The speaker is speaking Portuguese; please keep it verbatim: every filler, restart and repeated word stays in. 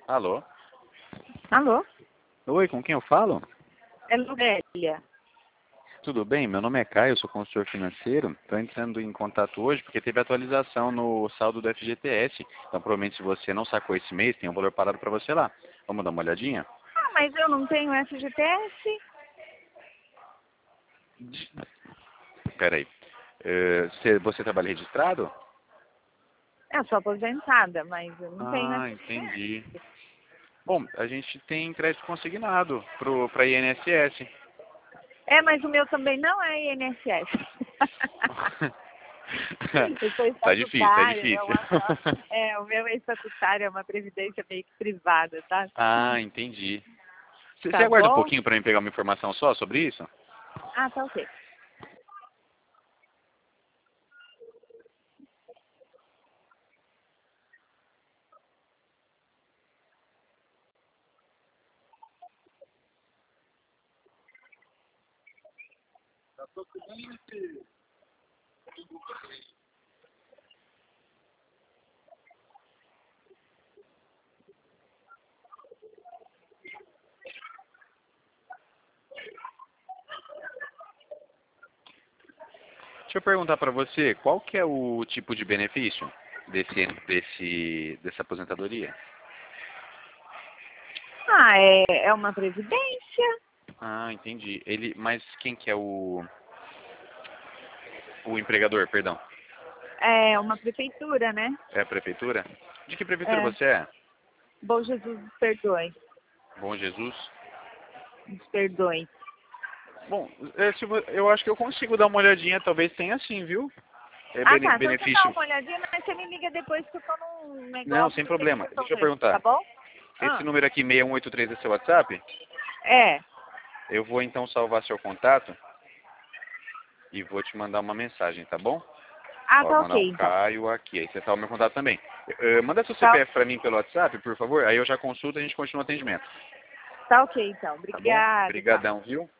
Alô? Alô? Oi, com quem eu falo? É Lubélia. Tudo bem? Meu nome é Caio, eu sou consultor financeiro. Estou entrando em contato hoje porque teve atualização no saldo do F G T S. Então, provavelmente, se você não sacou esse mês, tem um valor parado para você lá. Vamos dar uma olhadinha? Ah, mas eu não tenho F G T S. Espera aí. Eh, você, você trabalha registrado? Eu sou aposentada, mas eu não tenho Ah, F G T S. entendi. Bom, a gente tem crédito consignado para I N S S. É, mas o meu também não é I N S S. Eu sou Tá difícil, tá estatutária. É, difícil. uma, é, o meu é estatutário, é uma previdência meio que privada, tá? Ah, entendi. Você você Tá aguarda um bom? pouquinho para mim pegar uma informação só sobre isso? Ah, tá ok. Deixa eu perguntar para você, qual que é o tipo de benefício desse, desse, dessa aposentadoria? Ah, é, é uma previdência. Ah, entendi. Ele, mas quem que é o, o empregador, perdão? É uma prefeitura, né? É a prefeitura? De que prefeitura É. você é? Bom Jesus, nos perdoe. Bom Jesus? Nos perdoe. Bom, é, se vo- eu acho que eu consigo dar uma olhadinha, talvez tenha sim, viu? É Ah, bene- tá. Então você dá benefício. uma olhadinha, mas você me liga depois que eu tô num Não, negócio sem que eu tenho que problema. Deixa eu resolver, tá perguntar. bom? Esse Ah, número aqui, seis um oito três, é seu WhatsApp? é. Eu vou então salvar seu contato e vou te mandar uma mensagem, tá bom? Ah, Ó, tá mandar ok, um então. Caio aqui. Aí você tá o meu contato também. Eh, manda seu Tá, C P F pra mim pelo WhatsApp, por favor. Aí eu já consulto e a gente continua o atendimento. tá ok, então. Tá bom? Obrigada, tá. Obrigadão, viu?